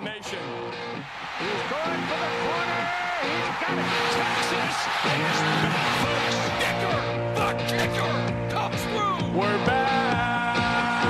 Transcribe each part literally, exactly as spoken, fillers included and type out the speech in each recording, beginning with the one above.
formation. He's going for the corner. He's got it. Texas is back, folks. Kicker, the kicker, comes through. We're back.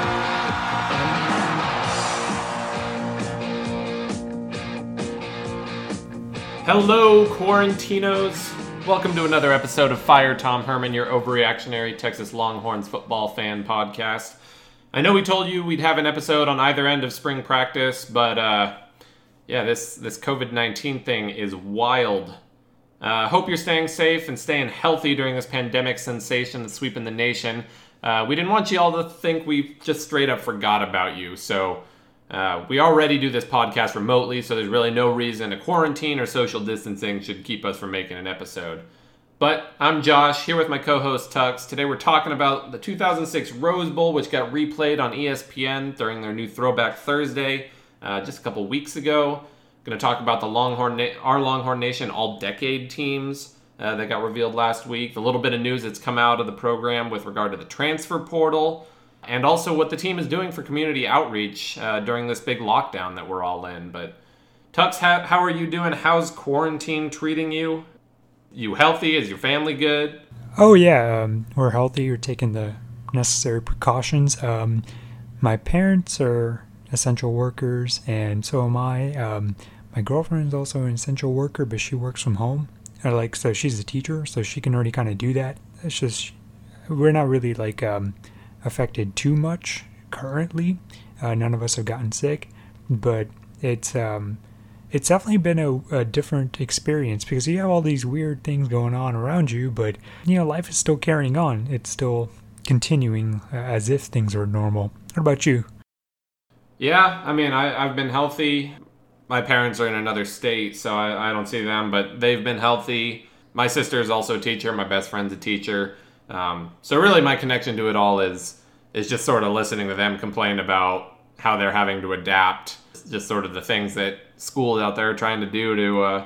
Hello, Quarantinos. Welcome to another episode of Fire Tom Herman, your overreactionary Texas Longhorns football fan podcast. I know we told you we'd have an episode on either end of spring practice, but uh, yeah, this, this covid nineteen thing is wild. I uh, hope you're staying safe and staying healthy during this pandemic sensation that's sweeping the nation. Uh, we didn't want you all to think we just straight up forgot about you, so uh, we already do this podcast remotely, so there's really no reason a quarantine or social distancing should keep us from making an episode. But I'm Josh, here with my co-host Tux. Today we're talking about the two thousand six Rose Bowl, which got replayed on E S P N during their new Throwback Thursday uh, just a couple weeks ago. Going to talk about the Longhorn, Na- our Longhorn Nation all-decade teams uh, that got revealed last week. The little bit of news that's come out of the program with regard to the transfer portal, and also what the team is doing for community outreach uh, during this big lockdown that we're all in. But Tux, how, how are you doing? How's quarantine treating you? You healthy? Is your family good? Oh yeah, um, we're healthy. We're taking the necessary precautions. Um, my parents are essential workers, and so am I. Um, my girlfriend is also an essential worker, but she works from home. Uh, like, so she's a teacher, so she can already kind of do that. It's just we're not really like um, affected too much currently. Uh, none of us have gotten sick, but it's um, it's definitely been a, a different experience because you have all these weird things going on around you, but you know, life is still carrying on. It's still continuing uh, as if things are normal. What about you? Yeah, I mean, I, I've been healthy. My parents are in another state, so I, I don't see them, but they've been healthy. My sister is also a teacher. My best friend's a teacher. Um, so really my connection to it all is is just sort of listening to them complain about how they're having to adapt, just sort of the things that schools out there are trying to do to uh,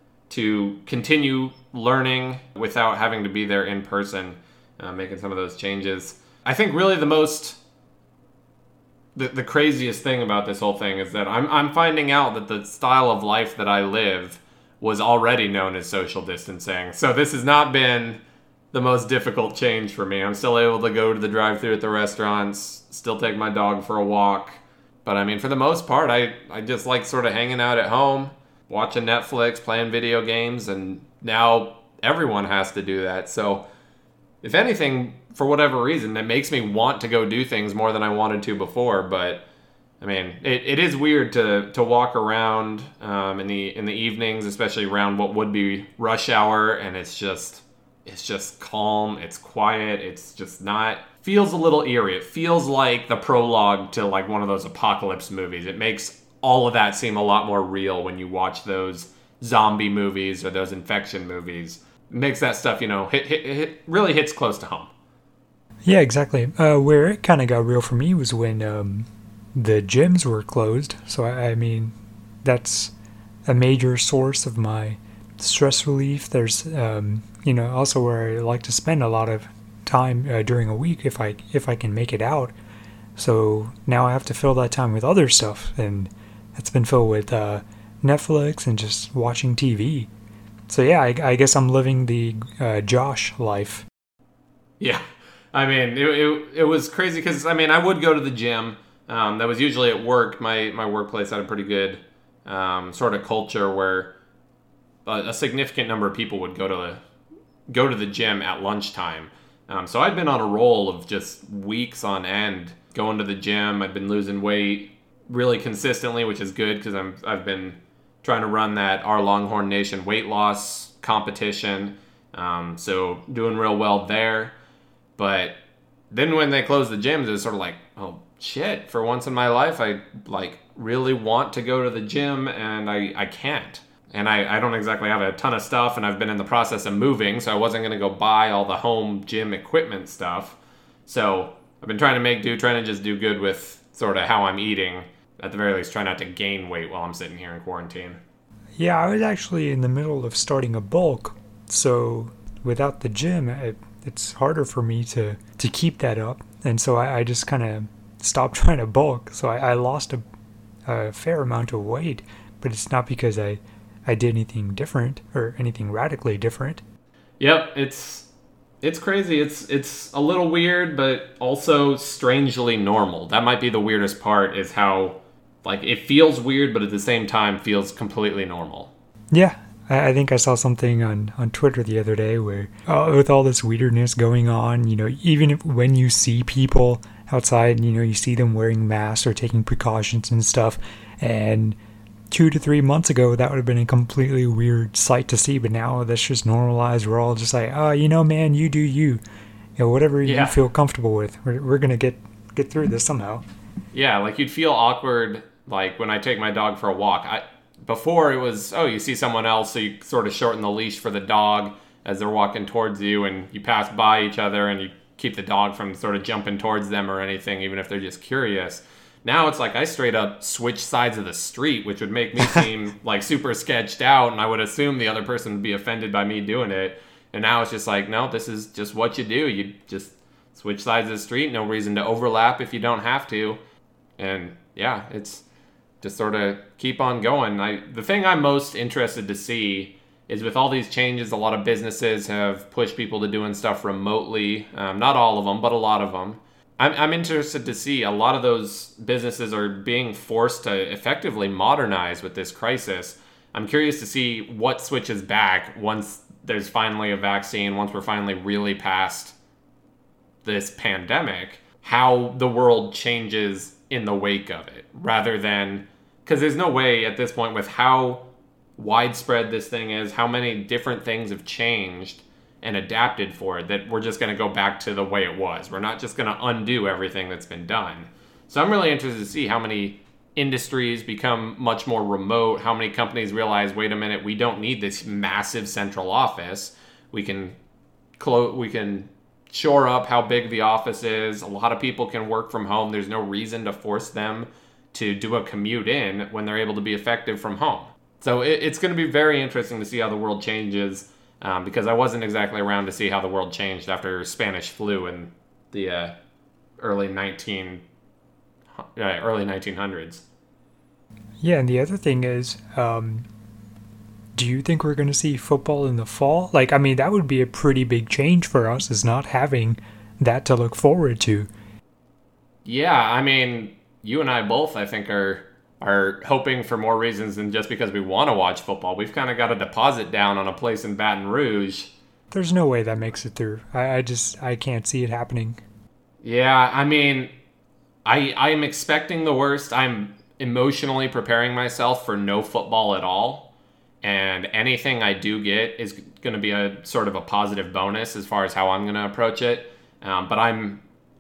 to continue learning without having to be there in person, uh, making some of those changes. I think really the most, the, the craziest thing about this whole thing is that I'm I'm finding out that the style of life that I live was already known as social distancing. So this has not been the most difficult change for me. I'm still able to go to the drive-thru at the restaurants, still take my dog for a walk. But I mean, for the most part, I, I just like sort of hanging out at home, watching Netflix, playing video games, and now everyone has to do that. So if anything, for whatever reason, it makes me want to go do things more than I wanted to before. But I mean, it, it is weird to to walk around um, in the in the evenings, especially around what would be rush hour, and it's just it's just calm, it's quiet, it's just not. Feels a little eerie. It feels like the prologue to like one of those apocalypse movies. It makes all of that seem a lot more real when you watch those zombie movies or those infection movies. It makes that stuff, you know, hit, hit, hit really hits close to home. Yeah, exactly. Uh, where it kind of got real for me was when um, the gyms were closed. So, I, I mean, that's a major source of my stress relief. There's, um, you know, also where I like to spend a lot of time uh, during a week if I if I can make it out. So now I have to fill that time with other stuff, and it's been filled with uh, Netflix and just watching T V. So yeah, I, I guess I'm living the uh, Josh life. Yeah, I mean it it, it was crazy because I mean I would go to the gym. Um, that was usually at work. My my workplace had a pretty good um, sort of culture where a, a significant number of people would go to the go to the gym at lunchtime. Um, so I'd been on a roll of just weeks on end going to the gym. I'd been losing weight really consistently, which is good because I'm I've been trying to run that Our Longhorn Nation weight loss competition. Um, so doing real well there. But then when they closed the gyms, it was sort of like, oh shit, for once in my life, I like really want to go to the gym and I, I can't. And I, I don't exactly have a ton of stuff, and I've been in the process of moving, so I wasn't going to go buy all the home gym equipment stuff. So I've been trying to make do, trying to just do good with sort of how I'm eating. At the very least, try not to gain weight while I'm sitting here in quarantine. Yeah, I was actually in the middle of starting a bulk, so without the gym, it, it's harder for me to, to keep that up. And so I, I just kind of stopped trying to bulk. So I, I lost a a fair amount of weight, but it's not because I, I did anything different or anything radically different. Yep, it's it's crazy. It's it's a little weird, but also strangely normal. That might be the weirdest part, is how like it feels weird, but at the same time feels completely normal. Yeah, I, I think I saw something on, on Twitter the other day where uh, with all this weirdness going on, you know, even if, when you see people outside, you know, you see them wearing masks or taking precautions and stuff, and two to three months ago, that would have been a completely weird sight to see, but now that's just normalized. We're all just like, oh, you know, man, you do you. You know, whatever yeah. you feel comfortable with. We're, we're going to get get through this somehow. Yeah, like you'd feel awkward, like when I take my dog for a walk. I Before it was, oh, you see someone else, so you sort of shorten the leash for the dog as they're walking towards you, and you pass by each other, and you keep the dog from sort of jumping towards them or anything, even if they're just curious. Now it's like I straight up switch sides of the street, which would make me seem like super sketched out, and I would assume the other person would be offended by me doing it. And now it's just like, no, this is just what you do. You just switch sides of the street, no reason to overlap if you don't have to. And yeah, it's just sort of keep on going. I, the thing I'm most interested to see is with all these changes, a lot of businesses have pushed people to doing stuff remotely. Um, not all of them, but a lot of them. I'm, I'm interested to see a lot of those businesses are being forced to effectively modernize with this crisis. I'm curious to see what switches back once there's finally a vaccine, once we're finally really past this pandemic, how the world changes in the wake of it, rather than, because there's no way at this point with how widespread this thing is, how many different things have changed and adapted for it, that we're just going to go back to the way it was. We're not just going to undo everything that's been done. So I'm really interested to see how many industries become much more remote, how many companies realize, wait a minute, we don't need this massive central office. We can clo- we can shore up how big the office is. A lot of people can work from home. There's no reason to force them to do a commute in when they're able to be effective from home. So it, it's going to be very interesting to see how the world changes. Um, because I wasn't exactly around to see how the world changed after Spanish flu in the uh, early nineteen uh, early nineteen hundreds. Yeah, and the other thing is, um, do you think we're going to see football in the fall? Like, I mean, that would be a pretty big change for us, is not having that to look forward to. Yeah, I mean, you and I both, I think, are are hoping for more reasons than just because we want to watch football. We've kind of got a deposit down on a place in Baton Rouge. There's no way that makes it through. I, I just, I can't see it happening. Yeah, I mean, I I'm expecting the worst. I'm emotionally preparing myself for no football at all. And anything I do get is going to be a sort of a positive bonus as far as how I'm going to approach it. Um, but I'm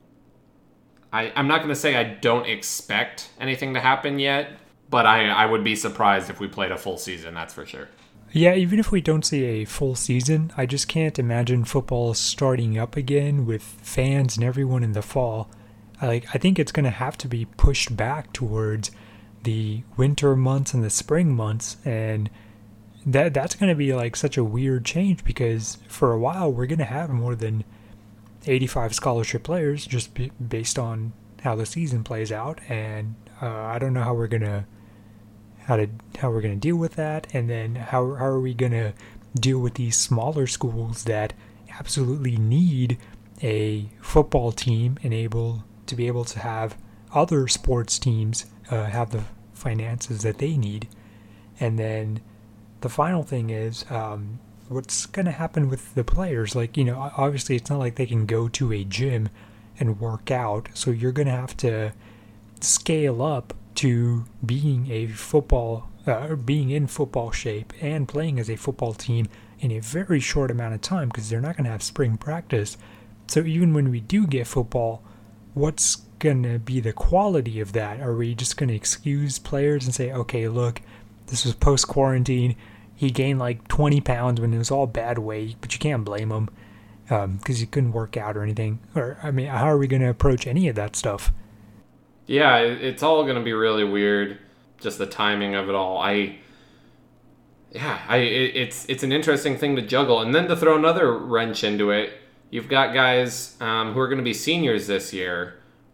I, I'm not going to say I don't expect anything to happen yet, but I, I would be surprised if we played a full season, that's for sure. Yeah, even if we don't see a full season, I just can't imagine football starting up again with fans and everyone in the fall. Like, I think it's going to have to be pushed back towards the winter months and the spring months, and that that's going to be like such a weird change, because for a while we're going to have more than eighty-five scholarship players just b- based on how the season plays out, and uh, I don't know how we're gonna how to how we're gonna deal with that, and then how how are we gonna deal with these smaller schools that absolutely need a football team and able to be able to have other sports teams uh, have the finances that they need. And then the final thing is, um, what's going to happen with the players? Like, you know, obviously it's not like they can go to a gym and work out. So you're going to have to scale up to being a football, uh, being in football shape and playing as a football team in a very short amount of time, because they're not going to have spring practice. So even when we do get football, what's going to be the quality of that? Are we just going to excuse players and say, okay, look, this was post-quarantine. He gained like twenty pounds when it was all bad weight, but you can't blame him because um, he couldn't work out or anything. Or, I mean, how are we going to approach any of that stuff? Yeah, it's all going to be really weird, just the timing of it all. I, yeah, I it, it's it's an interesting thing to juggle. And then to throw another wrench into it, you've got guys um, who are going to be seniors this year,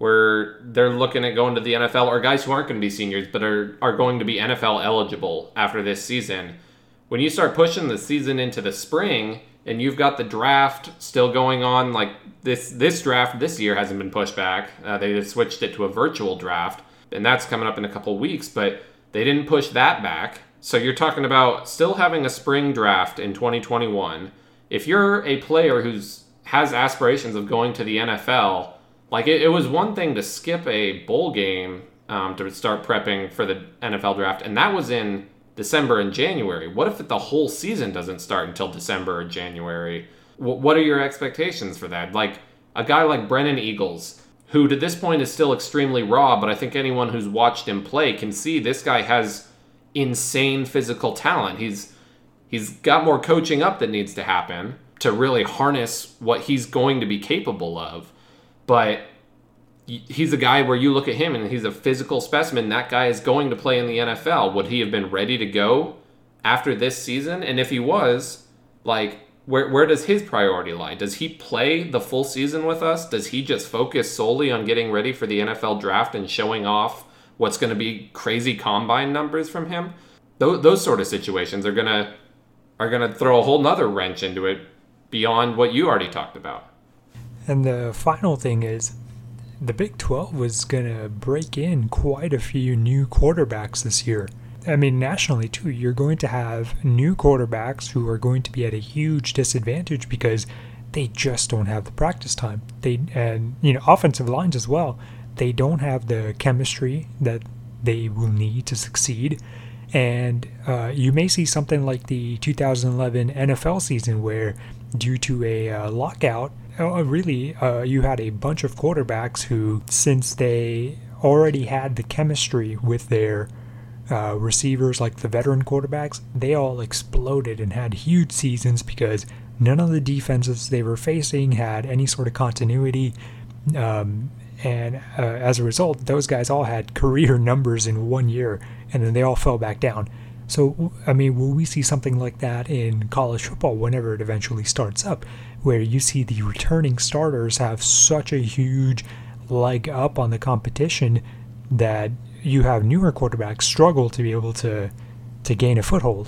where they're looking at going to the N F L, or guys who aren't going to be seniors but are, are going to be N F L eligible after this season. When you start pushing the season into the spring and you've got the draft still going on, like this this draft this year hasn't been pushed back. Uh, they just switched it to a virtual draft, and that's coming up in a couple weeks, but they didn't push that back. So you're talking about still having a spring draft in twenty twenty-one. If you're a player who's has aspirations of going to the N F L, like it, it was one thing to skip a bowl game um, to start prepping for the N F L draft, and that was in December and January. What if the whole season doesn't start until December or January? W- what are your expectations for that? Like a guy like Brennan Eagles, who to this point is still extremely raw, but I think anyone who's watched him play can see this guy has insane physical talent. He's he's got more coaching up that needs to happen to really harness what he's going to be capable of. But he's a guy where you look at him and he's a physical specimen. That guy is going to play in the N F L. Would he have been ready to go after this season? And if he was, like, where where does his priority lie? Does he play the full season with us? Does he just focus solely on getting ready for the N F L draft and showing off what's going to be crazy combine numbers from him? Those, those sort of situations are gonna are gonna throw a whole nother wrench into it beyond what you already talked about. And the final thing is, the Big twelve was going to break in quite a few new quarterbacks this year. I mean, nationally too, you're going to have new quarterbacks who are going to be at a huge disadvantage because they just don't have the practice time. They and you know, offensive lines as well. They don't have the chemistry that they will need to succeed. And uh, you may see something like the two thousand eleven N F L season where, due to a uh, lockout, uh, really, uh, you had a bunch of quarterbacks who, since they already had the chemistry with their uh, receivers, like the veteran quarterbacks, they all exploded and had huge seasons because none of the defenses they were facing had any sort of continuity. Um, and uh, as a result, those guys all had career numbers in one year, and then they all fell back down. So, I mean, will we see something like that in college football whenever it eventually starts up, where you see the returning starters have such a huge leg up on the competition that you have newer quarterbacks struggle to be able to to gain a foothold?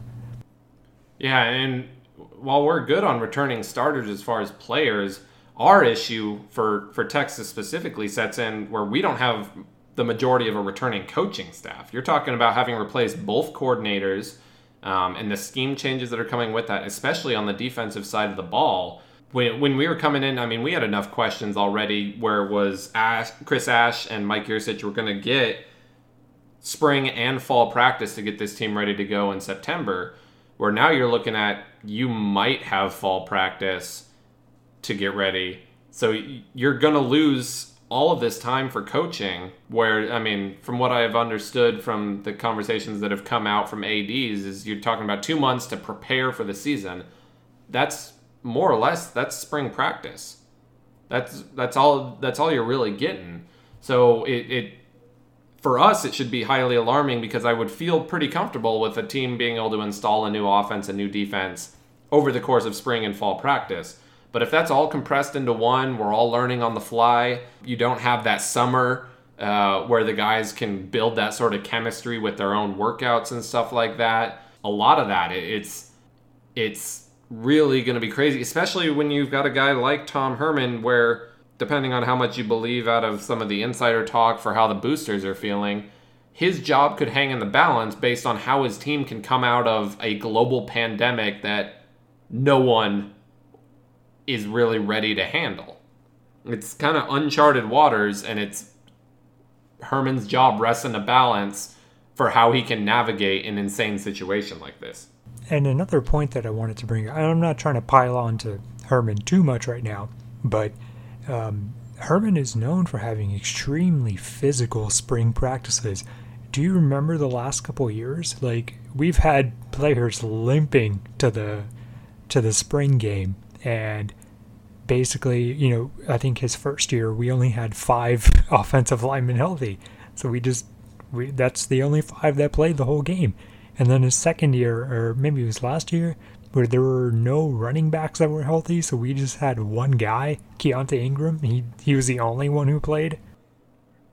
Yeah, and while we're good on returning starters as far as players, our issue for, for Texas specifically sets in where we don't have the majority of a returning coaching staff. You're talking about having replaced both coordinators um, and the scheme changes that are coming with that, especially on the defensive side of the ball. When, when we were coming in, I mean, we had enough questions already where it was Ash, Chris Ash and Mike Yurcich were going to get spring and fall practice to get this team ready to go in September, where now you're looking at you might have fall practice to get ready. So you're going to lose all of this time for coaching, where, I mean, from what I've understood from the conversations that have come out from A Ds, is you're talking about two months to prepare for the season. That's more or less, that's spring practice. That's that's all that's all you're really getting. So it, it for us, it should be highly alarming, because I would feel pretty comfortable with a team being able to install a new offense and new defense over the course of spring and fall practice. But if that's all compressed into one, we're all learning on the fly, you don't have that summer uh, where the guys can build that sort of chemistry with their own workouts and stuff like that. A lot of that, it's it's really going to be crazy, especially when you've got a guy like Tom Herman, where, depending on how much you believe out of some of the insider talk for how the boosters are feeling, his job could hang in the balance based on how his team can come out of a global pandemic that no one is really ready to handle. It's kind of uncharted waters, and it's Herman's job rests in a balance for how he can navigate an insane situation like this. And another point that I wanted to bring, I'm not trying to pile on to Herman too much right now, but um, Herman is known for having extremely physical spring practices. Do you remember the last couple of years? Like, we've had players limping to the to the spring game. And basically, you know, I think his first year, we only had five offensive linemen healthy. So we just, we that's the only five that played the whole game. And then his second year, or maybe it was last year, where there were no running backs that were healthy. So we just had one guy, Keontae Ingram. He, he was the only one who played.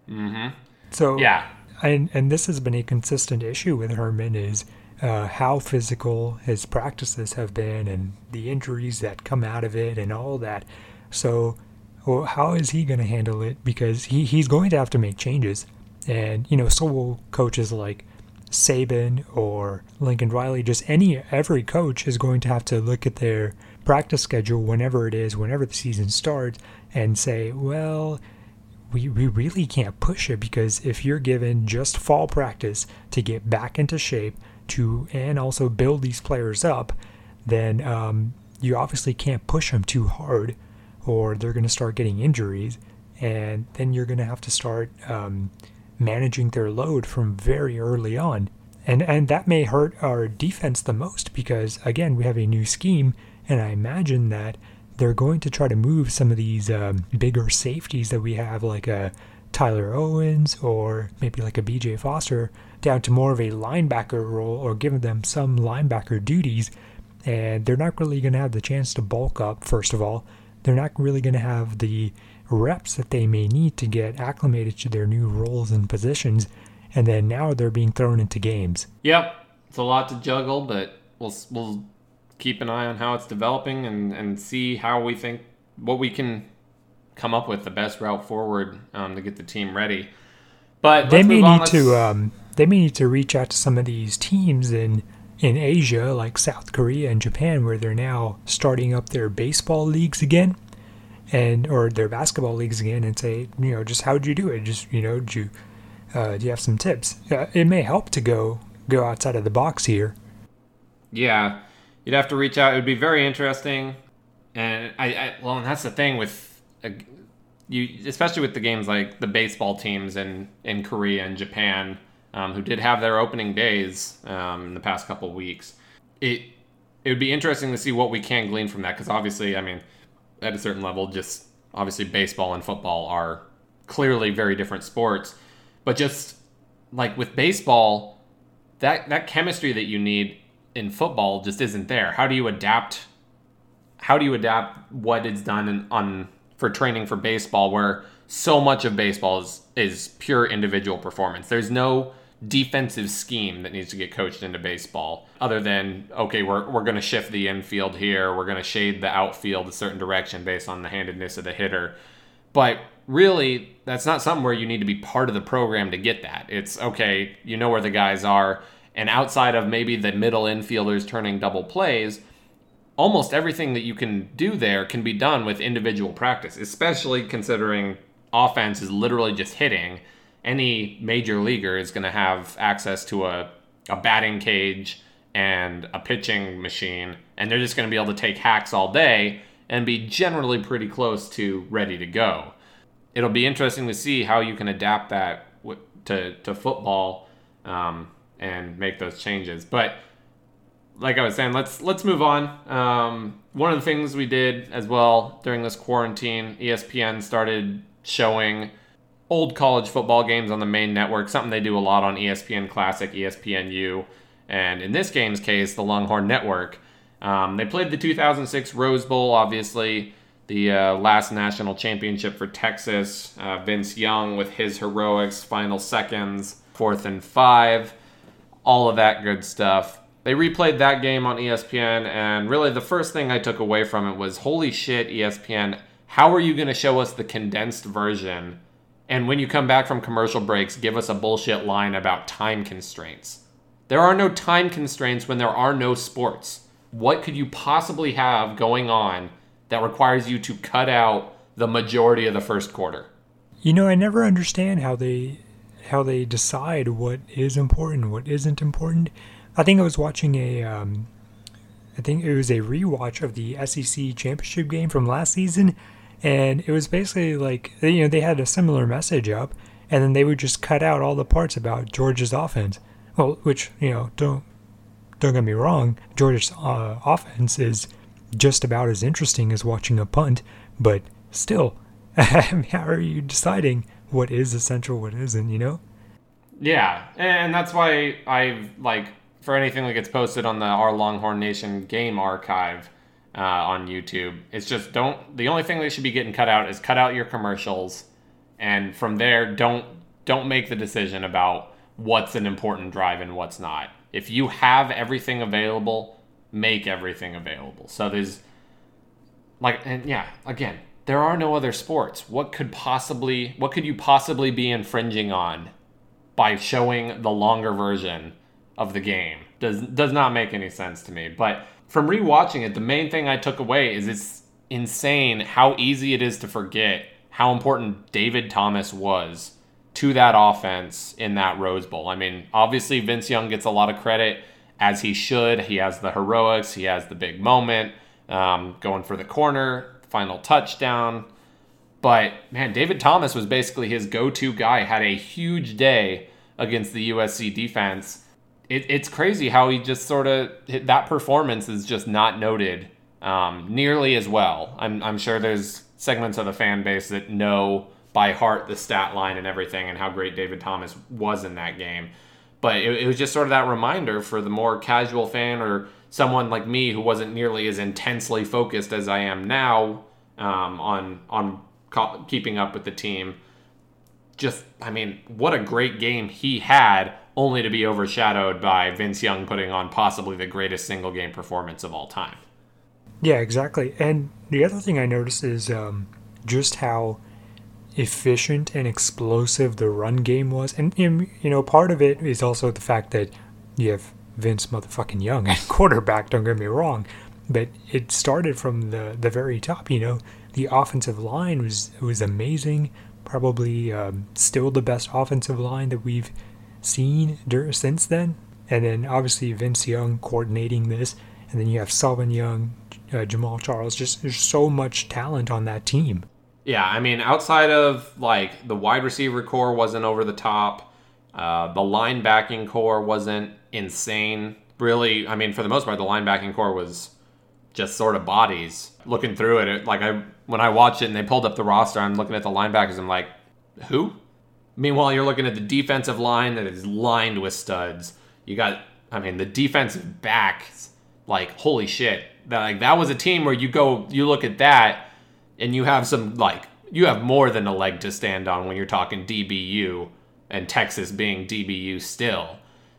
Mm-hmm. So Yeah. And and this has been a consistent issue with Herman is uh, how physical his practices have been and the injuries that come out of it and all that. So well, how is he going to handle it? Because he, he's going to have to make changes. And, you know, so will coaches like Saban or Lincoln Riley. Just any every coach is going to have to look at their practice schedule whenever it is, whenever the season starts, and say, well, we, we really can't push it, because if you're given just fall practice to get back into shape to and also build these players up, then um, you obviously can't push them too hard, or they're going to start getting injuries, and then you're going to have to start um, managing their load from very early on. And and that may hurt our defense the most, because, again, we have a new scheme, and I imagine that they're going to try to move some of these um, bigger safeties that we have, like a Tyler Owens or maybe like a B J Foster, down to more of a linebacker role, or giving them some linebacker duties. And they're not really going to have the chance to bulk up, first of all. They're not really going to have the reps that they may need to get acclimated to their new roles and positions. And then now they're being thrown into games. Yep. It's a lot to juggle, but we'll we'll keep an eye on how it's developing and, and see how we think, what we can come up with the best route forward um, to get the team ready. But they may move on. need Let's... to um, they may need to reach out to some of these teams in in Asia, like South Korea and Japan, where they're now starting up their baseball leagues again, and or their basketball leagues again, and say, you know, just how'd you do it? Just, you know, do you, uh, do you have some tips? Uh, it may help to go go outside of the box here. Yeah. You'd have to reach out. It would be very interesting. And I, I well, and that's the thing with uh, you, especially with the games like the baseball teams in, in Korea and Japan, um, who did have their opening days um, in the past couple of weeks. It it would be interesting to see what we can glean from that, because obviously, I mean, at a certain level, just obviously baseball and football are clearly very different sports. But just like with baseball, that that chemistry that you need in football just isn't there. How do you adapt? How do you adapt what is done in, on for training for baseball, where so much of baseball is, is pure individual performance? There's no defensive scheme that needs to get coached into baseball, other than, okay, we're we're going to shift the infield here, we're going to shade the outfield a certain direction based on the handedness of the hitter. But really, that's not something where you need to be part of the program to get that. It's, okay, you know where the guys are, and outside of maybe the middle infielders turning double plays, almost everything that you can do there can be done with individual practice, especially considering offense is literally just hitting. Any major leaguer is going to have access to a, a batting cage and a pitching machine, and they're just going to be able to take hacks all day and be generally pretty close to ready to go. It'll be interesting to see how you can adapt that to, to football um, and make those changes. But like I was saying, let's let's move on. Um, one of the things we did as well during this quarantine, E S P N started showing old college football games on the main network, something they do a lot on E S P N Classic, E S P N U, and in this game's case, the Longhorn Network. Um, they played the two thousand six Rose Bowl, obviously, the uh, last national championship for Texas. Uh, Vince Young with his heroics, final seconds, fourth and five, all of that good stuff. They replayed that game on E S P N, and really the first thing I took away from it was, holy shit, E S P N, how are you going to show us the condensed version? And when you come back from commercial breaks, give us a bullshit line about time constraints. There are no time constraints when there are no sports. What could you possibly have going on that requires you to cut out the majority of the first quarter? You know, I never understand how they how they decide what is important, what isn't important. I think I was watching a, um, I think it was a rewatch of the S E C championship game from last season, and it was basically like, you know, they had a similar message up, and then they would just cut out all the parts about Georgia's offense. Well, which, you know, don't don't get me wrong, Georgia's uh, offense is just about as interesting as watching a punt, but still, how are you deciding what is essential, what isn't, you know? Yeah, and that's why I've, like, for anything that gets posted on the Our Longhorn Nation game archive uh, on YouTube, it's just don't, the only thing that should be getting cut out is cut out your commercials, and from there, don't don't make the decision about what's an important drive and what's not. If you have everything available, make everything available. So there's like, and yeah, again, there are no other sports. What could possibly, what could you possibly be infringing on by showing the longer version of the game? Does does not make any sense to me. But from rewatching it, the main thing I took away is it's insane how easy it is to forget how important David Thomas was to that offense in that Rose Bowl. I mean, obviously Vince Young gets a lot of credit, as he should. He has the heroics. He has the big moment, um, going for the corner, final touchdown. But, man, David Thomas was basically his go-to guy, had a huge day against the U S C defense. It, it's crazy how he just sort of, that performance is just not noted um, nearly as well. I'm, I'm sure there's segments of the fan base that know by heart the stat line and everything and how great David Thomas was in that game. But it, it was just sort of that reminder for the more casual fan or someone like me who wasn't nearly as intensely focused as I am now um, on on co- keeping up with the team. Just, I mean, what a great game he had, only to be overshadowed by Vince Young putting on possibly the greatest single game performance of all time. Yeah, exactly. And the other thing I noticed is um, just how efficient and explosive the run game was. And, you know, part of it is also the fact that you have Vince motherfucking Young at quarterback, don't get me wrong. But it started from the, the very top, you know. The offensive line was was amazing. Probably um, still the best offensive line that we've seen dur- since then. And then obviously Vince Young coordinating this. And then you have Sullivan Young, uh, Jamal Charles. Just there's so much talent on that team. Yeah, I mean, outside of, like, the wide receiver core wasn't over the top. Uh, the linebacking core wasn't insane. Really, I mean, for the most part, the linebacking core was just sort of bodies. Looking through it, it like, I when I watched it and they pulled up the roster, I'm looking at the linebackers, I'm like, who? Meanwhile, you're looking at the defensive line that is lined with studs. You got, I mean, the defensive backs, like, holy shit. That, like, that was a team where you go, you look at that, and you have some, like, you have more than a leg to stand on when you're talking D B U, and Texas being D B U still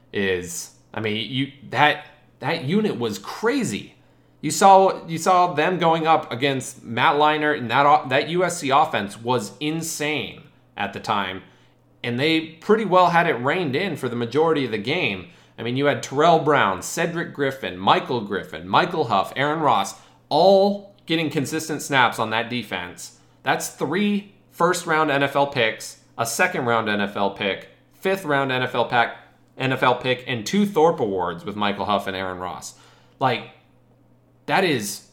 is, I mean, you that that unit was crazy. You saw you saw them going up against Matt Leinart, and that that U S C offense was insane at the time, and they pretty well had it reined in for the majority of the game. I mean, you had Terrell Brown, Cedric Griffin, Michael Griffin, Michael Huff, Aaron Ross, all getting consistent snaps on that defense. That's three first-round N F L picks, a second-round N F L pick, fifth-round N F L pack, N F L pick, and two Thorpe Awards with Michael Huff and Aaron Ross. Like, that is,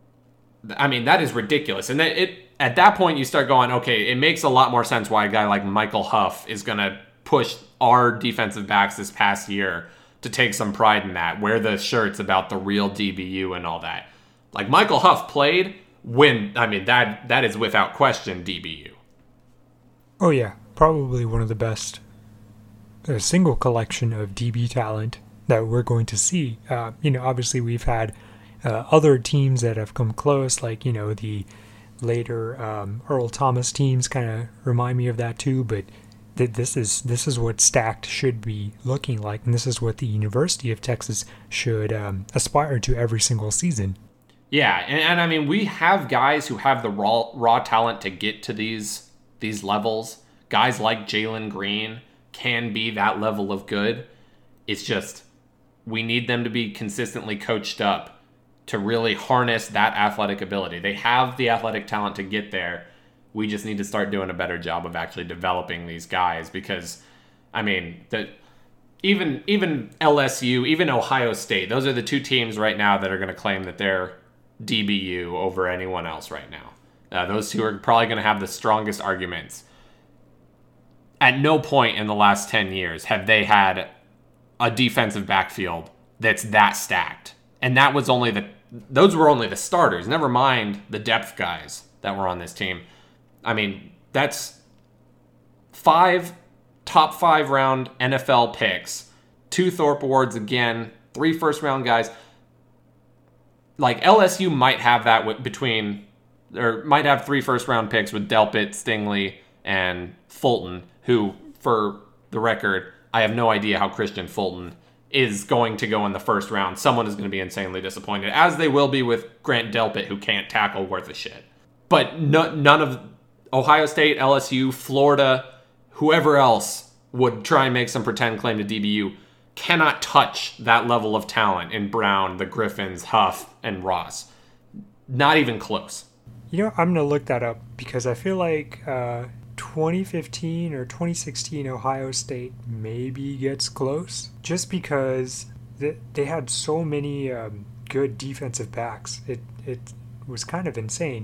I mean, that is ridiculous. And it at that point, you start going, okay, it makes a lot more sense why a guy like Michael Huff is going to push our defensive backs this past year to take some pride in that, wear the shirts about the real D B U and all that. Like, Michael Huff played when, I mean, that that is without question D B U. Oh, yeah. Probably one of the best uh, single collection of D B talent that we're going to see. Uh, you know, obviously we've had uh, other teams that have come close, like, you know, the later um, Earl Thomas teams kind of remind me of that too, but th- this is this is what stacked should be looking like, and this is what the University of Texas should um, aspire to every single season. Yeah, and, and I mean, we have guys who have the raw raw talent to get to these these levels. Guys like Jalen Green can be that level of good. It's just we need them to be consistently coached up to really harness that athletic ability. They have the athletic talent to get there. We just need to start doing a better job of actually developing these guys because, I mean, the even even L S U, even Ohio State, those are the two teams right now that are going to claim that they're D B U over anyone else right now. Uh, those two are probably going to have the strongest arguments. At no point in the last ten years have they had a defensive backfield that's that stacked. And that was only the, those were only the starters. Never mind the depth guys that were on this team. I mean, that's five top five round N F L picks, two Thorpe Awards again, three first round guys. Like, L S U might have that with, between, or might have three first round picks with Delpit, Stingley, and Fulton, who for the record, I have no idea how Christian Fulton is going to go in the first round. Someone is going to be insanely disappointed, as they will be with Grant Delpit, who can't tackle worth a shit. But no, none of Ohio State, L S U, Florida, whoever else would try and make some pretend claim to D B U cannot touch that level of talent in Brown, the Griffins, Huff, and Ross. Not even close. You know, I'm going to look that up because I feel like uh, twenty fifteen or twenty sixteen Ohio State maybe gets close just because they, they had so many um, good defensive backs. It it was kind of insane.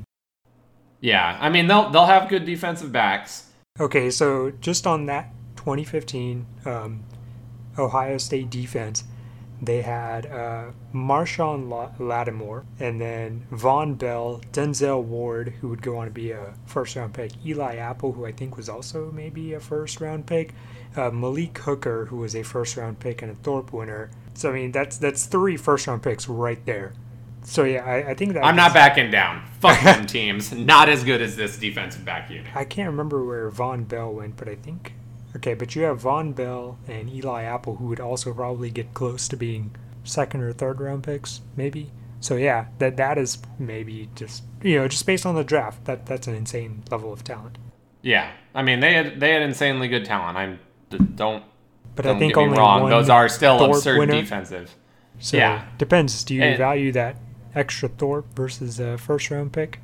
Yeah, I mean, they'll they'll have good defensive backs. Okay, so just on that twenty fifteen um, Ohio State defense, they had uh, Marshawn Lattimore, and then Von Bell, Denzel Ward, who would go on to be a first-round pick, Eli Apple, who I think was also maybe a first-round pick, uh, Malik Hooker, who was a first-round pick and a Thorpe winner. So, I mean, that's that's three first-round picks right there. So, yeah, I, I think that... I'm not backing down. Fuck them teams. Not as good as this defensive back unit. I can't remember where Von Bell went, but I think... Okay, but you have Von Bell and Eli Apple, who would also probably get close to being second or third round picks, maybe. So yeah, that that is maybe just, you know, just based on the draft, that that's an insane level of talent. Yeah, I mean they had they had insanely good talent. I'm don't. But don't I think get me only wrong. one Those are still Thorpe absurd winner. defensive. So yeah, depends. Do you and, value that extra Thorpe versus a first round pick?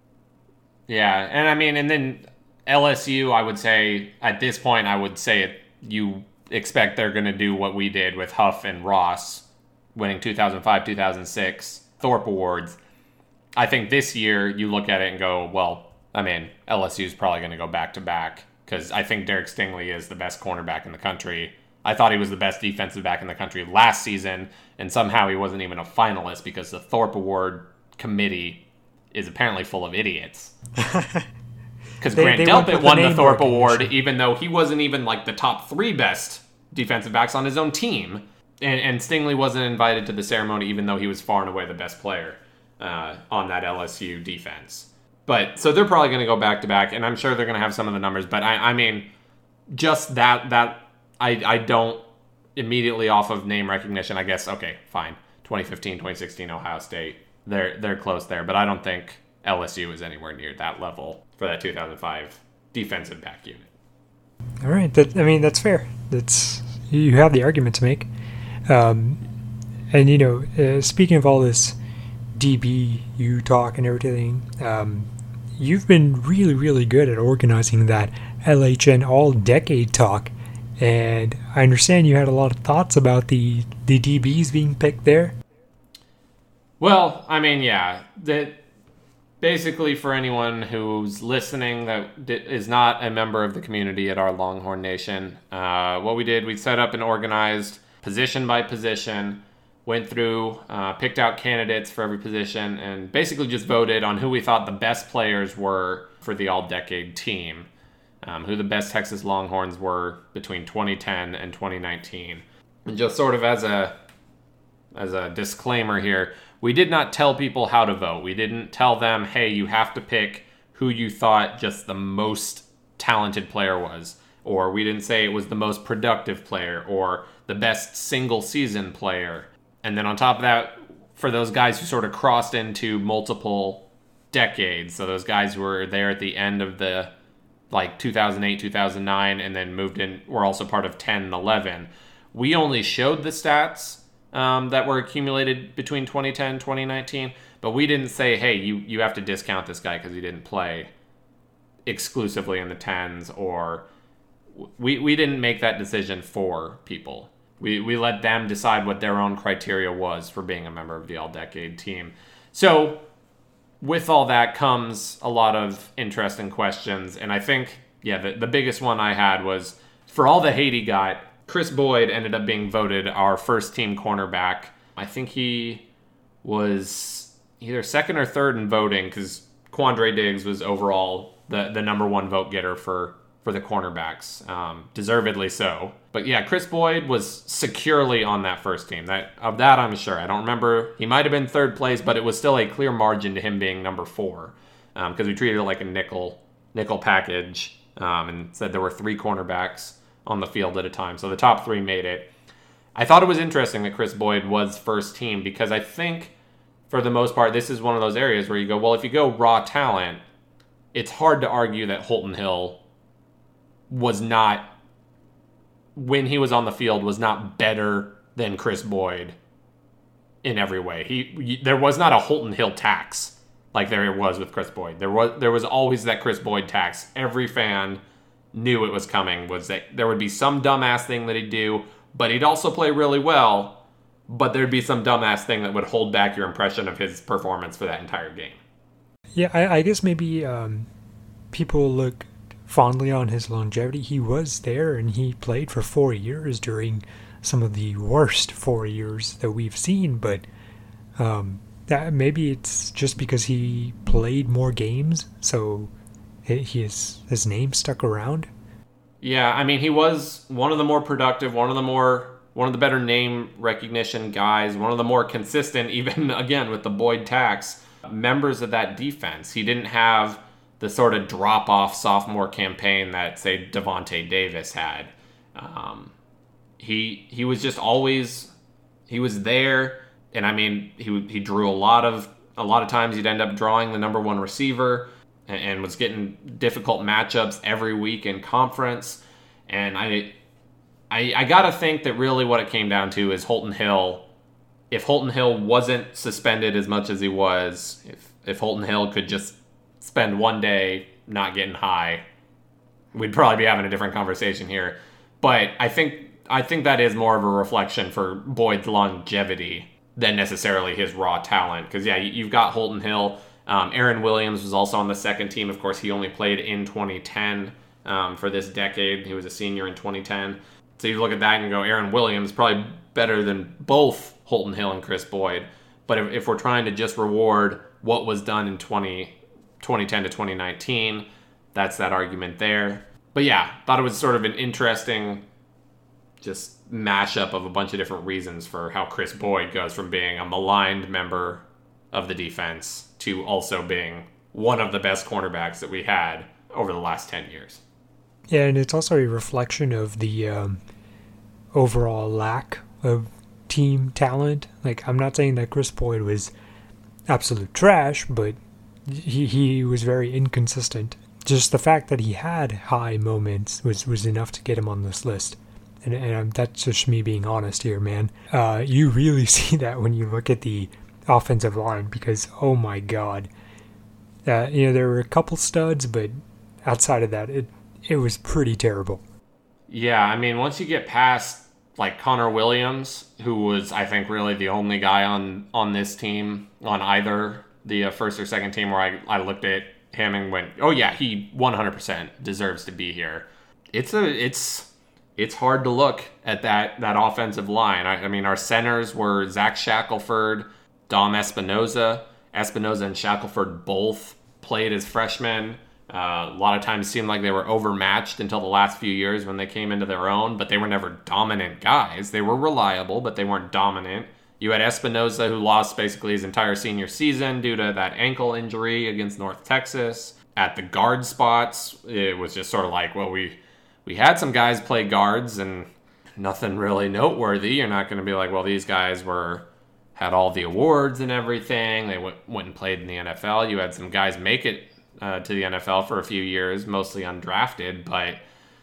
Yeah, and I mean, and then L S U, I would say at this point, I would say it, you expect they're going to do what we did with Huff and Ross, winning two thousand five, two thousand six Thorpe Awards. I think this year you look at it and go, well, I mean, L S U is probably going to go back to back because I think Derek Stingley is the best cornerback in the country. I thought he was the best defensive back in the country last season, and somehow he wasn't even a finalist because the Thorpe Award committee is apparently full of idiots. Because Grant they Delpit won the, the Thorpe Award, recognition. even though he wasn't even like the top three best defensive backs on his own team. And, and Stingley wasn't invited to the ceremony, even though he was far and away the best player uh, on that L S U defense. But so they're probably going to go back to back, and I'm sure they're going to have some of the numbers. But I, I mean, just that that I I don't immediately off of name recognition. I guess okay, fine. twenty fifteen, twenty sixteen Ohio State, they're they're close there, but I don't think L S U is anywhere near that level for that two thousand five defensive back unit. All right, that I mean that's fair. That's you have the argument to make. Um, and you know, uh, speaking of all this D B U talk and everything, um, you've been really, really good at organizing that L H N All Decade talk, and I understand you had a lot of thoughts about the the D Bs being picked there. Well, I mean, yeah, that. Basically, for anyone who's listening that is not a member of the community at our Longhorn Nation, uh, what we did, we set up and organized position by position, went through, uh, picked out candidates for every position, and basically just voted on who we thought the best players were for the all-decade team, um, who the best Texas Longhorns were between twenty ten and twenty nineteen. And just sort of as a as a disclaimer here, we did not tell people how to vote. We didn't tell them, hey, you have to pick who you thought just the most talented player was. Or we didn't say it was the most productive player or the best single season player. And then on top of that, for those guys who sort of crossed into multiple decades, so those guys who were there at the end of the like two thousand eight, two thousand nine, and then moved in, were also part of ten and eleven. We only showed the stats Um, that were accumulated between twenty ten and twenty nineteen, but we didn't say, hey, you, you have to discount this guy because he didn't play exclusively in the tens, or we we didn't make that decision for people. We we let them decide what their own criteria was for being a member of the all-decade team. So with all that comes a lot of interesting questions, and I think, yeah, the, the biggest one I had was, for all the hate he got, Chris Boyd ended up being voted our first team cornerback. I think he was either second or third in voting because Quandre Diggs was overall the, the number one vote getter for, for the cornerbacks. Um, deservedly so. But yeah, Chris Boyd was securely on that first team. That Of that, I'm sure. I don't remember. He might have been third place, but it was still a clear margin to him being number four because um, we treated it like a nickel, nickel package um, and said there were three cornerbacks. on the field at a time. So the top three made it. I thought it was interesting that Chris Boyd was first team because I think, for the most part, this is one of those areas where you go, well, if you go raw talent, it's hard to argue that Holton Hill was not, when he was on the field, was not better than Chris Boyd in every way. He there was not a Holton Hill tax like there was with Chris Boyd. There was there was always that Chris Boyd tax. Every fan knew it was coming, was that there would be some dumbass thing that he'd do, but he'd also play really well, but there'd be some dumbass thing that would hold back your impression of his performance for that entire game. Yeah, I, I guess maybe um, people look fondly on his longevity. He was there and he played for four years during some of the worst four years that we've seen, but um, that maybe it's just because he played more games, so his his name stuck around. Yeah, I mean, he was one of the more productive, one of the more one of the better name recognition guys, one of the more consistent, even again with the Boyd tax, members of that defense. He didn't have the sort of drop-off sophomore campaign that, say, Devontae Davis had. Um, he he was just always, he was there, and I mean, he he drew a lot of, a lot of times he'd end up drawing the number one receiver and, and was getting difficult matchups every week in conference. And I, I, I gotta think that really what it came down to is Holton Hill. If Holton Hill wasn't suspended as much as he was, if if Holton Hill could just spend one day not getting high, we'd probably be having a different conversation here. But I think I think that is more of a reflection for Boyd's longevity than necessarily his raw talent. Because, yeah, you've got Holton Hill. Um, Aaron Williams was also on the second team. Of course, he only played in twenty ten um, for this decade. He was a senior in twenty ten. So you look at that and go, Aaron Williams probably better than both Holton Hill and Chris Boyd. But if, if we're trying to just reward what was done in twenty ten to twenty nineteen, that's that argument there. But yeah, thought it was sort of an interesting just mashup of a bunch of different reasons for how Chris Boyd goes from being a maligned member of the defense to also being one of the best cornerbacks that we had over the last ten years. Yeah, and it's also a reflection of the um, overall lack of team talent. Like, I'm not saying that Chris Boyd was absolute trash, but he he was very inconsistent. Just the fact that he had high moments was, was enough to get him on this list. And, and that's just me being honest here, man. Uh, you really see that when you look at the offensive line because, oh my God. Uh, you know, there were a couple studs, but outside of that, it it was pretty terrible. Yeah, I mean, once you get past, like, Connor Williams, who was, I think, really the only guy on, on this team, on either the uh, first or second team, where I, I looked at him and went, oh yeah, he one hundred percent deserves to be here. It's a it's it's hard to look at that that offensive line. I, I mean, our centers were Zach Shackelford, Dom Espinoza. Espinoza and Shackelford both played as freshmen. Uh, a lot of times seemed like they were overmatched until the last few years when they came into their own, but they were never dominant guys. They were reliable, but they weren't dominant. You had Espinoza, who lost basically his entire senior season due to that ankle injury against North Texas. At the guard spots, it was just sort of like, well, we we had some guys play guards and nothing really noteworthy. You're not going to be like, well, these guys were had all the awards and everything. They went, went and played in the N F L. You had some guys make it uh, to the N F L for a few years, mostly undrafted. But,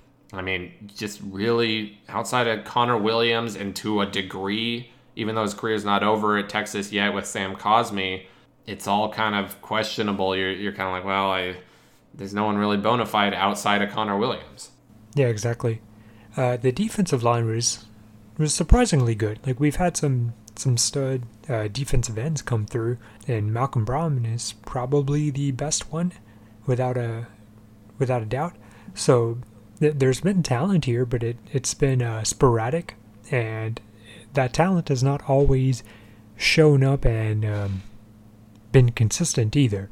I mean, just really outside of Connor Williams and to a degree, even though his career's not over at Texas yet with Sam Cosmi, it's all kind of questionable. You're you're kind of like, well, I, there's no one really bona fide outside of Connor Williams. Yeah, exactly. Uh, the defensive line was was surprisingly good. Like, we've had some some stud uh, defensive ends come through, and Malcolm Brown is probably the best one, without a without a doubt. So th- there's been talent here, but it it's been uh, sporadic, and that talent has not always shown up and um, been consistent either.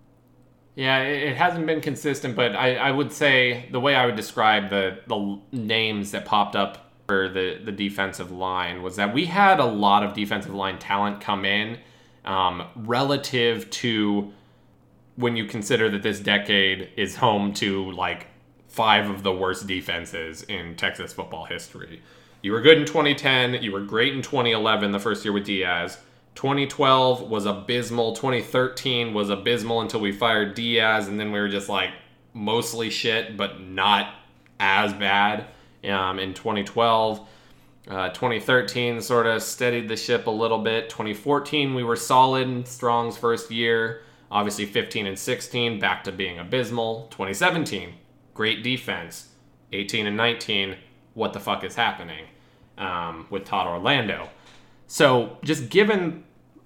Yeah, it hasn't been consistent, but I, I would say the way I would describe the, the names that popped up for the, the defensive line was that we had a lot of defensive line talent come in um, relative to when you consider that this decade is home to like five of the worst defenses in Texas football history. You were good in twenty ten. You were great in twenty eleven, the first year with Diaz. twenty twelve was abysmal. twenty thirteen was abysmal until we fired Diaz, and then we were just like mostly shit, but not as bad um, in twenty twelve. Uh, twenty thirteen sort of steadied the ship a little bit. twenty fourteen, we were solid in Strong's first year. Obviously, fifteen and sixteen, back to being abysmal. twenty seventeen, great defense. eighteen and nineteen, what the fuck is happening um, with Todd Orlando? So just given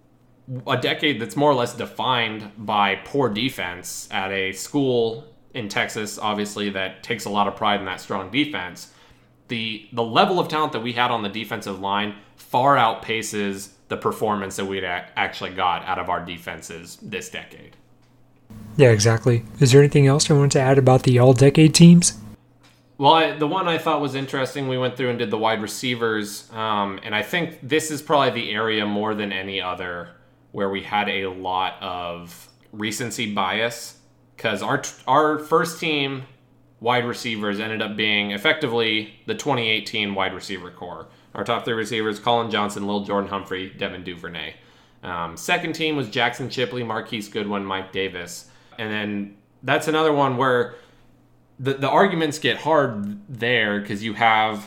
a decade that's more or less defined by poor defense at a school in Texas, obviously, that takes a lot of pride in that strong defense, the the level of talent that we had on the defensive line far outpaces the performance that we'd a- actually got out of our defenses this decade. Yeah, exactly. Is there anything else you want to add about the all-decade teams? Well, I, the one I thought was interesting, we went through and did the wide receivers, um, and I think this is probably the area more than any other where we had a lot of recency bias, because our our first team wide receivers ended up being effectively the twenty eighteen wide receiver core. Our top three receivers, Colin Johnson, Lil Jordan Humphrey, Devin Duvernay. Um, second team was Jackson Chipley, Marquise Goodwin, Mike Davis. And then that's another one where the, the arguments get hard there, because you have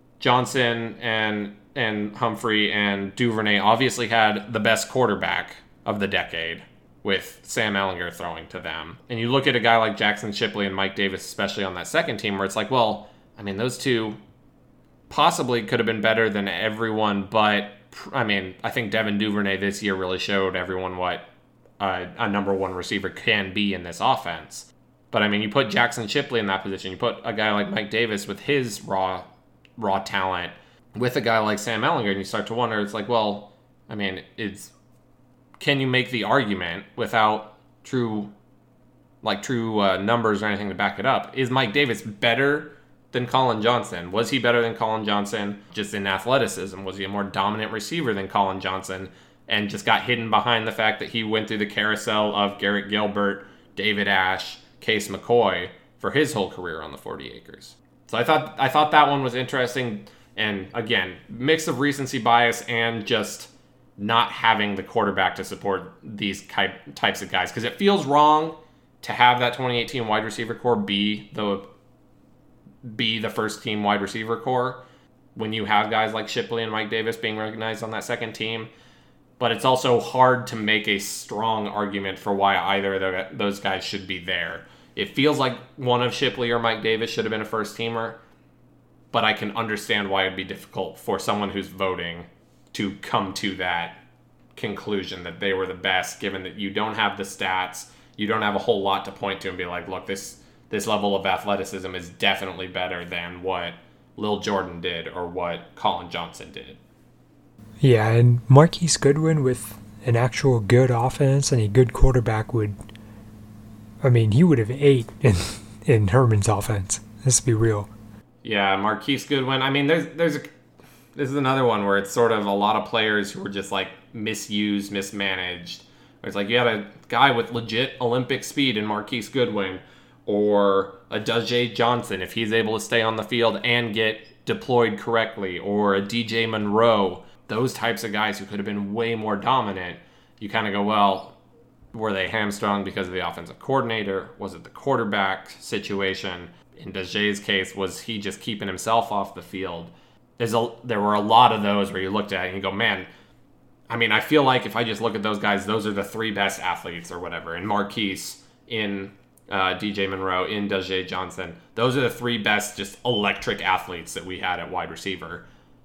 Johnson and and Humphrey and Duvernay obviously had the best quarterback of the decade with Sam Ehlinger throwing to them. And you look at a guy like Jackson Chipley and Mike Davis, especially on that second team, where it's like, well, I mean, those two possibly could have been better than everyone, but I mean, I think Devin Duvernay this year really showed everyone what a, a number one receiver can be in this offense. But I mean, you put Jackson Chipley in that position, you put a guy like Mike Davis with his raw raw talent with a guy like Sam Ehlinger, and you start to wonder, it's like, well, I mean, it's can you make the argument without true like true uh, numbers or anything to back it up? Is Mike Davis better than Colin Johnson? Was he better than Colin Johnson just in athleticism? Was he a more dominant receiver than Colin Johnson and just got hidden behind the fact that he went through the carousel of Garrett Gilbert, David Ash, Case McCoy for his whole career on the forty acres? So I thought I thought that one was interesting. And again, mix of recency bias and just not having the quarterback to support these type, types of guys. Because it feels wrong to have that twenty eighteen wide receiver core be the be the first team wide receiver core when you have guys like Shipley and Mike Davis being recognized on that second team. But it's also hard to make a strong argument for why either of those guys should be there. It feels like one of Shipley or Mike Davis should have been a first teamer, but I can understand why it'd be difficult for someone who's voting to come to that conclusion that they were the best, given that you don't have the stats, you don't have a whole lot to point to and be like, look, this this level of athleticism is definitely better than what Lil Jordan did or what Colin Johnson did. Yeah, and Marquise Goodwin with an actual good offense and a good quarterback would, I mean, he would have ate in, in Herman's offense. Let's be real. Yeah, Marquise Goodwin. I mean, there's there's a, this is another one where it's sort of a lot of players who were just like misused, mismanaged. Where it's like you had a guy with legit Olympic speed in Marquise Goodwin, or a Dajae Johnson if he's able to stay on the field and get deployed correctly, or a D J Monroe. Those types of guys who could have been way more dominant. You kind of go, well, were they hamstrung because of the offensive coordinator? Was it the quarterback situation? In Dajae's case, was he just keeping himself off the field? There's a, there were a lot of those where you looked at it and you go, man, I mean, I feel like if I just look at those guys, those are the three best athletes or whatever. In Marquise, in uh, D J Monroe, in Dajae Johnson, those are the three best just electric athletes that we had at wide receiver.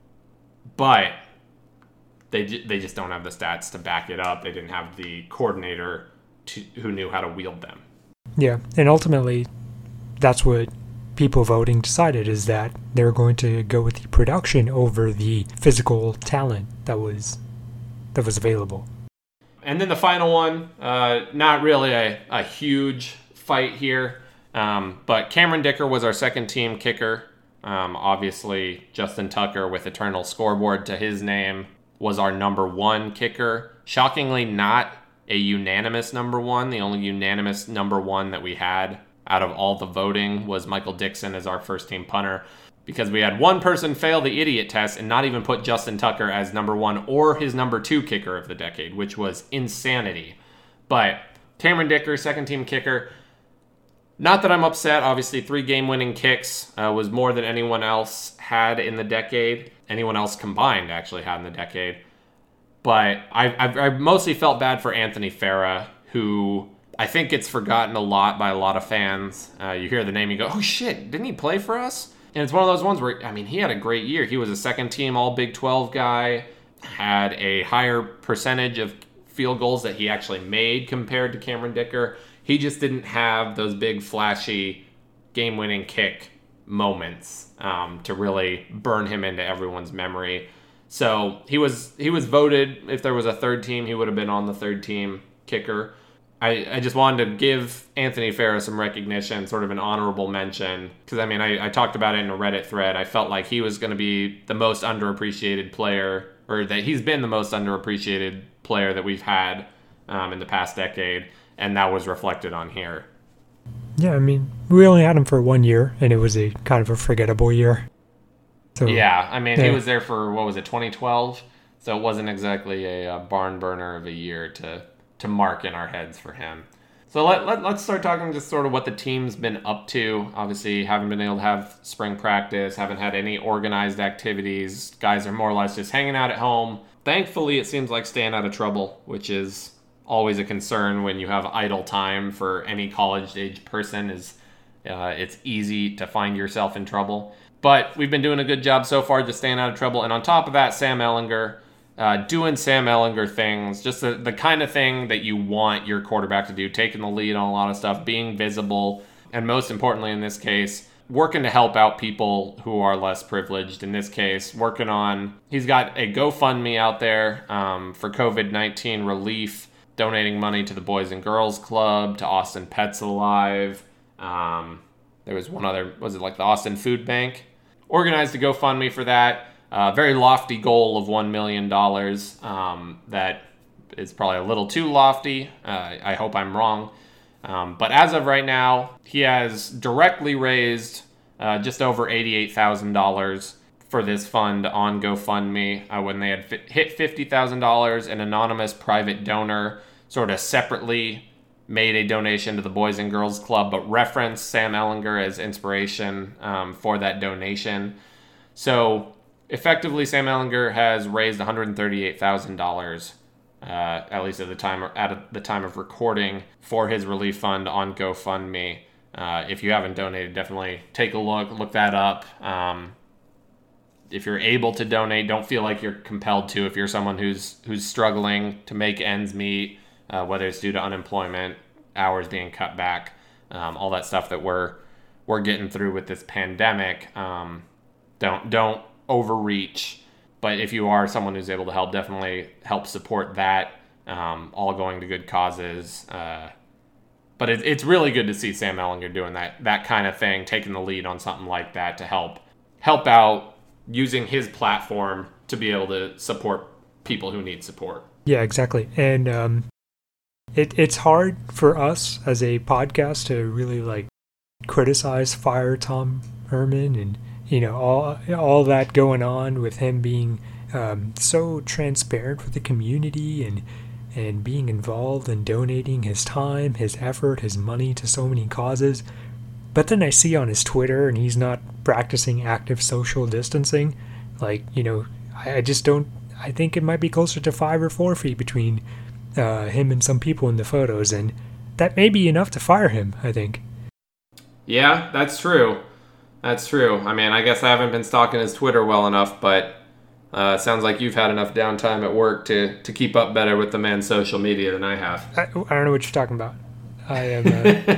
But they they just don't have the stats to back it up. They didn't have the coordinator to, who knew how to wield them. Yeah, and ultimately, that's what people voting decided, is that they're going to go with the production over the physical talent that was that was available. And then the final one, uh, not really a, a huge fight here, um, but Cameron Dicker was our second team kicker. Um, obviously, Justin Tucker with Eternal Scoreboard to his name was our number one kicker. Shockingly, not a unanimous number one. The only unanimous number one that we had out of all the voting was Michael Dixon as our first team punter, because we had one person fail the idiot test and not even put Justin Tucker as number one or his number two kicker of the decade, which was insanity. But Cameron Dicker, second team kicker. Not that I'm upset. Obviously, three game-winning kicks uh, was more than anyone else had in the decade. Anyone else combined actually had in the decade. But I, I've, I've mostly felt bad for Anthony Farah, who I think gets forgotten a lot by a lot of fans. Uh, you hear the name, you go, oh shit, didn't he play for us? And it's one of those ones where, I mean, he had a great year. He was a second-team All-Big twelve guy, had a higher percentage of field goals that he actually made compared to Cameron Dicker. He just didn't have those big, flashy, game-winning kick moments um, to really burn him into everyone's memory. So he was he was voted. If there was a third team, he would have been on the third team kicker. I, I just wanted to give Anthony Farah some recognition, sort of an honorable mention, because I mean I, I talked about it in a Reddit thread. I felt like he was going to be the most underappreciated player, or that he's been the most underappreciated player that we've had um, in the past decade, and that was reflected on here. Yeah, I mean, we only had him for one year, and it was a kind of a forgettable year. So, yeah, I mean, yeah. he was there for, what was it, twenty twelve? So it wasn't exactly a, a barn burner of a year to, to mark in our heads for him. So let, let, let's start talking just sort of what the team's been up to. Obviously, haven't been able to have spring practice, haven't had any organized activities. Guys are more or less just hanging out at home. Thankfully, it seems like staying out of trouble, which is always a concern when you have idle time for any college-age person. Is uh, it's easy to find yourself in trouble. But we've been doing a good job so far just staying out of trouble. And on top of that, Sam Ehlinger, uh, doing Sam Ehlinger things, just the, the kind of thing that you want your quarterback to do, taking the lead on a lot of stuff, being visible, and most importantly in this case, working to help out people who are less privileged. In this case, working on, he's got a GoFundMe out there um, for covid nineteen relief, donating money to the Boys and Girls Club, to Austin Pets Alive. Um, there was one other, was it like the Austin Food Bank? Organized a GoFundMe for that. Uh, very lofty goal of one million dollars. Um, that is probably a little too lofty. Uh, I hope I'm wrong. Um, but as of right now, he has directly raised uh, just over eighty-eight thousand dollars for this fund on GoFundMe. Uh, when they had fi- hit fifty thousand dollars, an anonymous private donor sort of separately made a donation to the Boys and Girls Club, but referenced Sam Ehlinger as inspiration um, for that donation. So effectively, Sam Ehlinger has raised one hundred thirty-eight thousand dollars, uh, at least at the time at the time of recording, for his relief fund on GoFundMe. Uh, if you haven't donated, definitely take a look, look that up. Um, if you're able to donate, don't feel like you're compelled to. If you're someone who's who's struggling to make ends meet, Uh, whether it's due to unemployment, hours being cut back, um, all that stuff that we're we're getting through with this pandemic. Um, don't don't overreach. But if you are someone who's able to help, definitely help support that. Um, all going to good causes. Uh, but it, it's really good to see Sam Ehlinger doing that that kind of thing, taking the lead on something like that to help help out, using his platform to be able to support people who need support. Yeah, exactly. And um, it it's hard for us as a podcast to really like criticize fire Tom Herman and, you know, all all that going on with him being um, so transparent with the community and and being involved and donating his time, his effort, his money to so many causes. But then I see on his Twitter, and he's not practicing active social distancing. Like, you know, I, I just don't, I think it might be closer to five or four feet between uh, him and some people in the photos, and that may be enough to fire him, I think. Yeah, that's true. That's true. I mean, I guess I haven't been stalking his Twitter well enough, but uh, it sounds like you've had enough downtime at work to, to keep up better with the man's social media than I have. I, I don't know what you're talking about. I am... Uh,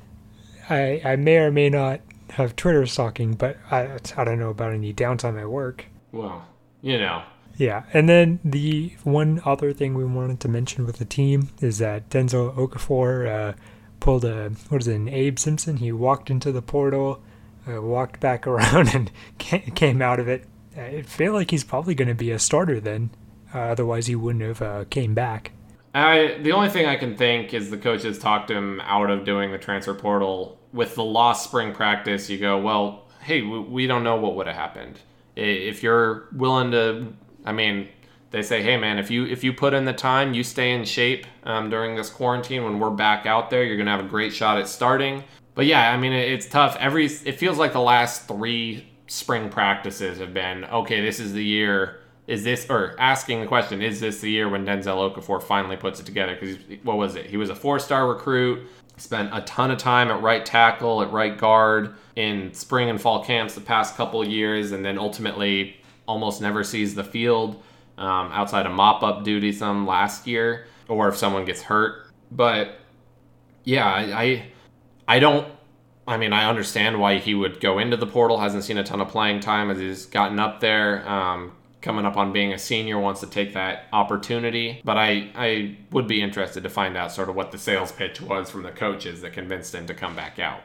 I, I may or may not have Twitter stalking, but I, I don't know about any downtime at work. Well, you know. Yeah, and then the one other thing we wanted to mention with the team is that Denzel Okafor uh, pulled a, what is it, an Abe Simpson? He walked into the portal, uh, walked back around, and came out of it. I feel like he's probably going to be a starter then. Uh, otherwise, he wouldn't have uh, came back. I the only thing I can think is the coaches talked him out of doing the transfer portal. With the lost spring practice, you go, well, hey, we, we don't know what would have happened. If you're willing to, I mean, they say, hey, man, if you if you put in the time, you stay in shape um, during this quarantine, when we're back out there, you're going to have a great shot at starting. But yeah, I mean, it, it's tough. Every It feels like the last three spring practices have been, okay, this is the year. Is this, or asking the question, is this the year when Denzel Okafor finally puts it together? Because, what was it? He was a four-star recruit, spent a ton of time at right tackle, at right guard in spring and fall camps the past couple years, and then ultimately almost never sees the field um, outside of mop-up duty some last year, or if someone gets hurt. But, yeah, I, I, I don't, I mean, I understand why he would go into the portal, hasn't seen a ton of playing time as he's gotten up there, um, coming up on being a senior, wants to take that opportunity. But I, I would be interested to find out sort of what the sales pitch was from the coaches that convinced him to come back out.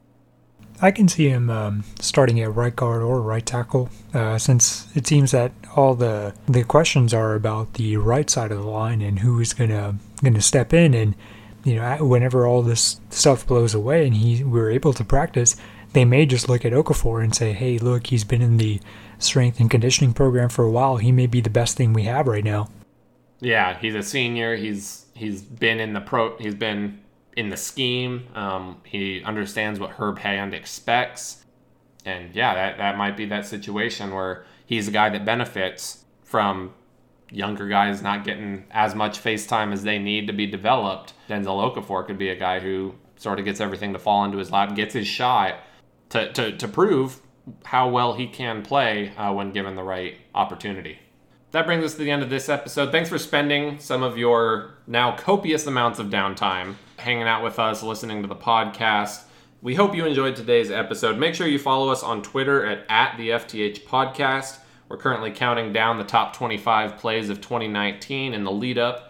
I can see him um, starting at right guard or right tackle, uh, since it seems that all the the questions are about the right side of the line and who is gonna gonna step in. And you know, whenever all this stuff blows away and he we're able to practice, they may just look at Okafor and say, hey, look, he's been in the strength and conditioning program for a while. He may be the best thing we have right now. Yeah, he's a senior. He's he's been in the pro. He's been in the scheme. Um, he understands what Herb Hand expects, and yeah, that that might be that situation where he's a guy that benefits from younger guys not getting as much face time as they need to be developed. Denzel Okafor could be a guy who sort of gets everything to fall into his lap, gets his shot to to, to prove how well he can play uh, when given the right opportunity. That brings us to the end of this episode. Thanks for spending some of your now copious amounts of downtime hanging out with us, listening to the podcast. We hope you enjoyed today's episode. Make sure you follow us on Twitter at, at the F T H Podcast. We're currently counting down the top twenty-five plays of twenty nineteen in the lead up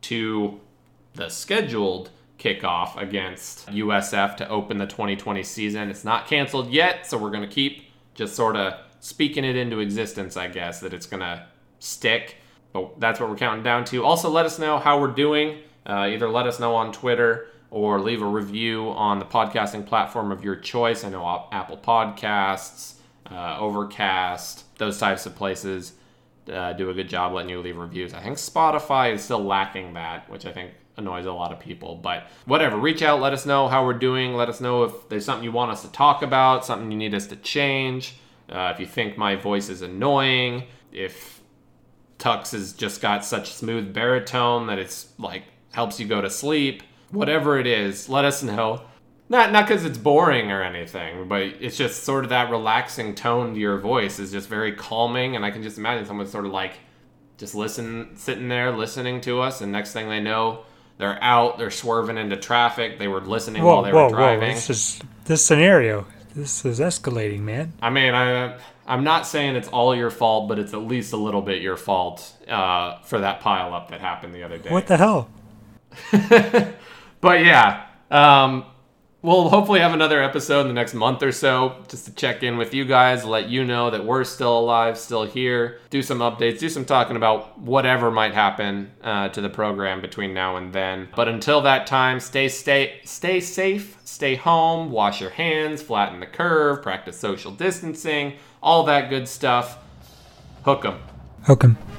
to the scheduled kickoff against U S F to open the twenty twenty season. It's not canceled yet, so we're going to keep just sort of speaking it into existence, I guess, that it's going to stick. But that's what we're counting down to. Also, let us know how we're doing. Uh, either let us know on Twitter or leave a review on the podcasting platform of your choice. I know Apple Podcasts, uh, Overcast, those types of places uh, do a good job letting you leave reviews. I think Spotify is still lacking that, which I think annoys a lot of people. But whatever, reach out, let us know how we're doing. Let us know if there's something you want us to talk about, something you need us to change. Uh, if you think my voice is annoying, if Tux has just got such smooth baritone that it's like helps you go to sleep, whatever it is, let us know. Not not because it's boring or anything, but it's just sort of that relaxing tone to your voice is just very calming. And I can just imagine someone sort of like just listen, sitting there listening to us, and next thing they know, they're out, they're swerving into traffic. They were listening whoa, while they whoa, were driving. Whoa. This is this scenario. This is escalating, man. I mean, I, I'm not saying it's all your fault, but it's at least a little bit your fault uh, for that pile up that happened the other day. What the hell? But yeah, um, we'll hopefully have another episode in the next month or so just to check in with you guys, let you know that we're still alive, still here, do some updates, do some talking about whatever might happen uh, to the program between now and then. But until that time, stay, stay, stay safe, stay home, wash your hands, flatten the curve, practice social distancing, all that good stuff. Hook 'em. Hook 'em.